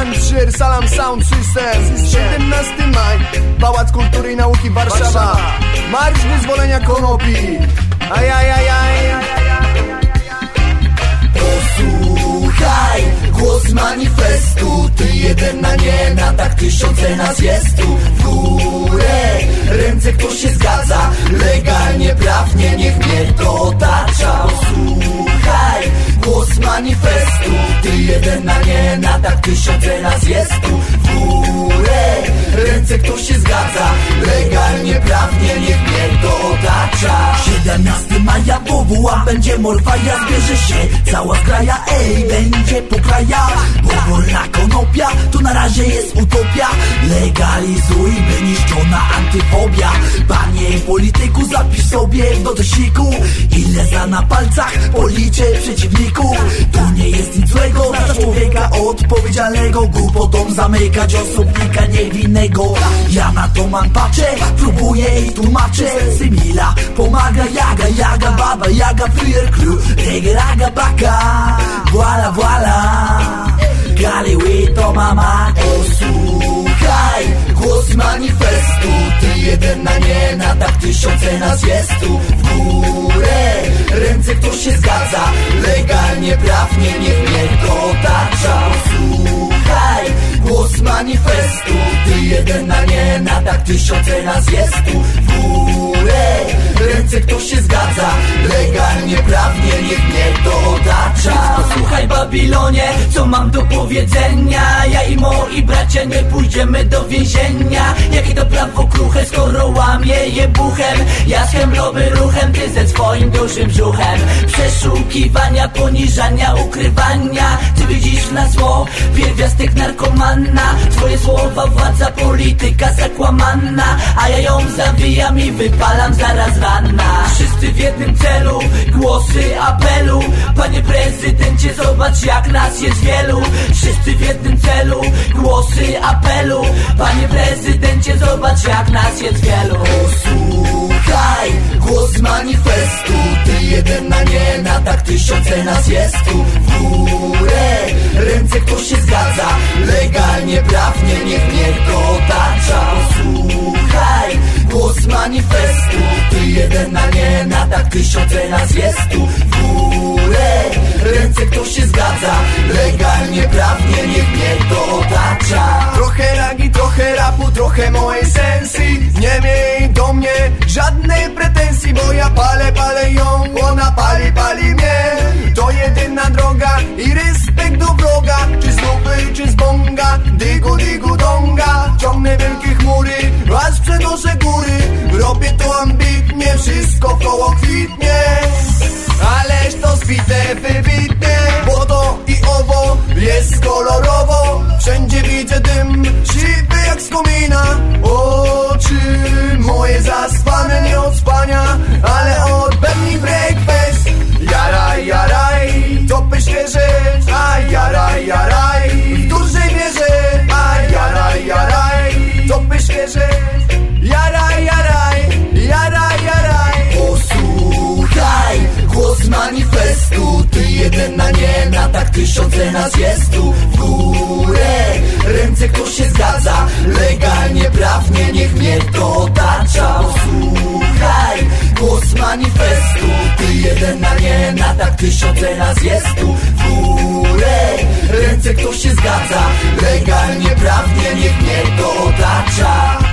Andrzej, Salam Sound System. 17 maj, Pałac Kultury i Nauki Warszawa. Marsz wyzwolenia konopi. Posłuchaj, głos manifestu. Ty jeden na nie, na tak tysiące nas jest tu. W górę ręce, kto się zgadza, legalnie, prawnie, niech mnie to otacza. Posłuchaj, głos manifestu. Ty jeden na nie, na tak tysiące nas jest tu. W górę ręce, kto się zgadza, legalnie, prawnie, niech mnie to otacza. 17 maja WWA będzie morfaja, zbierze się cała kraja, ej, będzie po krajach, bo wolna konopia to na razie jest utopia. Legalizuj, by niszczona antyfobia. Panie polityku, zapisz sobie w notesiku, ile za na palcach policzę przeciwników. To nie jest nic złego, za człowieka odpowiedzialnego, głupotą zamykać osobnika niewinnego. Ja na to mam patrzę, próbuję i tłumaczę. Symila pomaga, jaga, baba, jaga, frier, crew, reggae, raga, baka. Voila, voila, Galiły to mama. Posłuchaj, głos manifestu. Ty jeden na nie, na tak tysiące nas jest tu. W górę ręce, kto się zgadza, legalnie, prawnie, niech mnie to otacza. Posłuchaj, głos manifestu. Ty jeden na nie, na tak tysiące nas jest tu. W górę ręce, kto się zgadza, legalnie, prawnie, niech mnie to otacza. Posłuchaj, Babilonie, co mam do powiedzenia. Ja i moi bracia nie pójdziemy do więzienia. Jakie to prawo kruche, skoro łamie je buchem. Ja z hemlowy ruchem, ty ze swoim dużym brzuchem. Przeszukiwania, poniżania, ukrywania. Ty widzisz na zło pierwiastek narkomanna. Twoje słowa, władza, polityka zakłamana, a ja ją zawijam i wypalam zaraz rana. Wszyscy w jednym celu, głosy apelu. Panie prezydencie, zobacz jak nas jest wielu. Wszyscy w jednym celu, głosy apelu. Panie prezydencie, zobacz jak nas jest wielu. Posłuchaj, głos manifestu. Ty jeden na nie, na tak tysiące nas jest tu. W górę ręce, kto się zgadza, legalnie, prawnie, niech mnie to otacza. Posłuchaj, głos manifestu. Ty jeden na nie, na tak tysiące nas jest tu. W górę ręce, kto się zgadza, legalnie, prawnie, niech mnie to otacza. Trochę ragi, trochę rapu, trochę mojej sensji. Nie miej do mnie żadnej pretensji, bo ja palę ją, ona pali mnie. To jedyna droga i respekt do wroga. Czy z lupy, czy z bonga, digu donga. Ciągnę wielkie chmury, aż przenoszę góry. Robię to ambitnie, wszystko koło kwitnie. Ależ to zbite, wybitnie, bo to i owo jest kolorowo. Wszędzie widzę dym, siwy jak z komina. Oczy moje zaspane, nie od spania, ale od pewni breakfast. Jaraj, topy świeże, a jaraj, w dużej mierze, a jaraj, topy świeże, jaraj. Posłuchaj, głos manifestu. Ty jeden na nie, na tak tysiące nas jest tu. W górę ręce, kto się zgadza, legalnie, prawnie, niech mnie to otacza. Posłuchaj, głos manifestu. Ty jeden na nie, na tak tysiące nas jest tu. W górę ręce, kto się zgadza, legalnie, prawnie, niech mnie to otacza.